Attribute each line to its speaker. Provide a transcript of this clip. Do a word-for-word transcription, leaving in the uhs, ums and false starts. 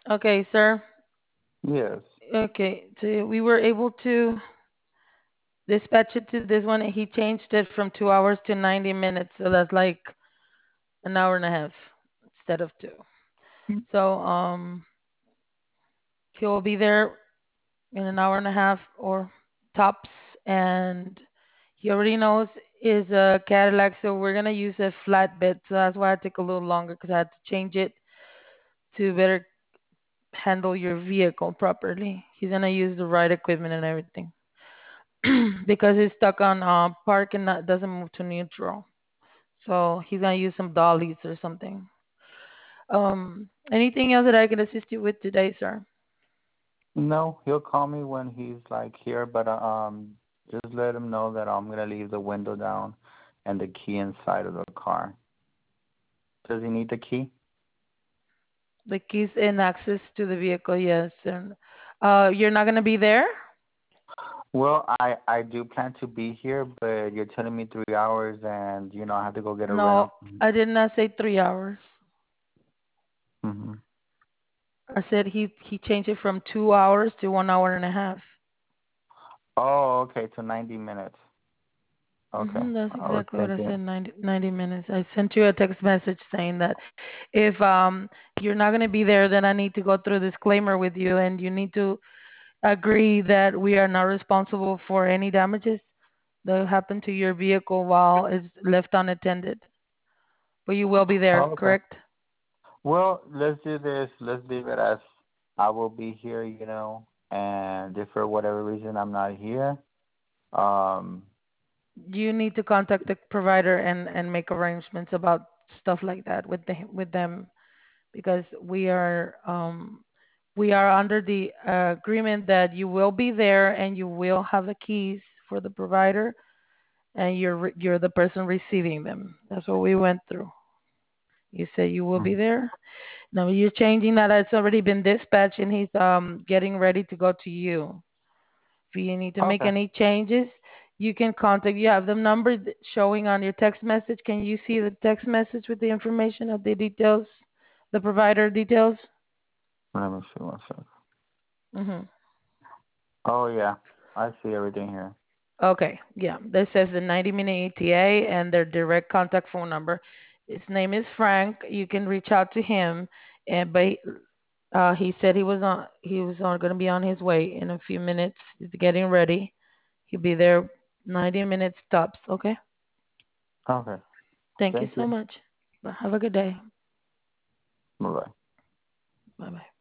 Speaker 1: Okay, sir.
Speaker 2: Yes.
Speaker 1: Okay, so we were able to dispatch it to this one. He changed it from two hours to ninety minutes, so that's like an hour and a half instead of two. So um, he will be there in an hour and a half or tops, and he already knows is a Cadillac, so we're gonna use a flatbed. So that's why it took a little longer because I had to change it to better handle your vehicle properly. He's gonna use the right equipment and everything because he's stuck on uh, park and not, doesn't move to neutral. So he's gonna use some dollies or something. Um, anything else that I can assist you with today, sir?
Speaker 2: No, he'll call me when he's like here, but uh, um, just let him know that I'm gonna leave the window down and the key inside of the car. Does he need the key?
Speaker 1: The keys and access to the vehicle, yes. And uh, you're not gonna be there?
Speaker 2: Well, I I do plan to be here, but you're telling me three hours, and you know I have to go get a
Speaker 1: No,
Speaker 2: rental.
Speaker 1: I did not say three hours.
Speaker 2: Mm-hmm.
Speaker 1: I said he he changed it from two hours to one hour and a half.
Speaker 2: Oh, okay, to ninety minutes. Okay,
Speaker 1: hmm that's
Speaker 2: I was
Speaker 1: exactly what I
Speaker 2: thinking.
Speaker 1: said. ninety, ninety minutes. I sent you a text message saying that if um you're not gonna be there, then I need to go through a disclaimer with you, and you need to agree that we are not responsible for any damages that happen to your vehicle while it's left unattended. But you will be there,
Speaker 2: Oh, okay.
Speaker 1: correct?
Speaker 2: Well, let's do this. Let's leave it as I will be here, you know, and if for whatever reason I'm not here, um,
Speaker 1: You need to contact the provider and and make arrangements about stuff like that with the with them because we are um we are under the uh, agreement that you will be there and you will have the keys for the provider and you're re- you're the person receiving them. That's what we went through. You said you will be
Speaker 2: mhm.
Speaker 1: there. Now you're changing that. It's already been dispatched and he's um getting ready to go to you. If you need to make
Speaker 2: Okay.
Speaker 1: any changes, you can contact. You have the number th- showing on your text message. Can you see the text message with the information of the details, the provider details?
Speaker 2: Let me see one sec.
Speaker 1: hmm
Speaker 2: Oh yeah, I see everything here.
Speaker 1: Okay, yeah. This says the ninety minute E T A and their direct contact phone number. His name is Frank. You can reach out to him, and but he- uh, he said he was on he was on going to be on his way in a few minutes. He's getting ready. He'll be there ninety minutes tops. Okay.
Speaker 2: Okay.
Speaker 1: Thank you
Speaker 2: Thank
Speaker 1: so
Speaker 2: you.
Speaker 1: much. Have a good day.
Speaker 2: Bye bye.
Speaker 1: Bye bye.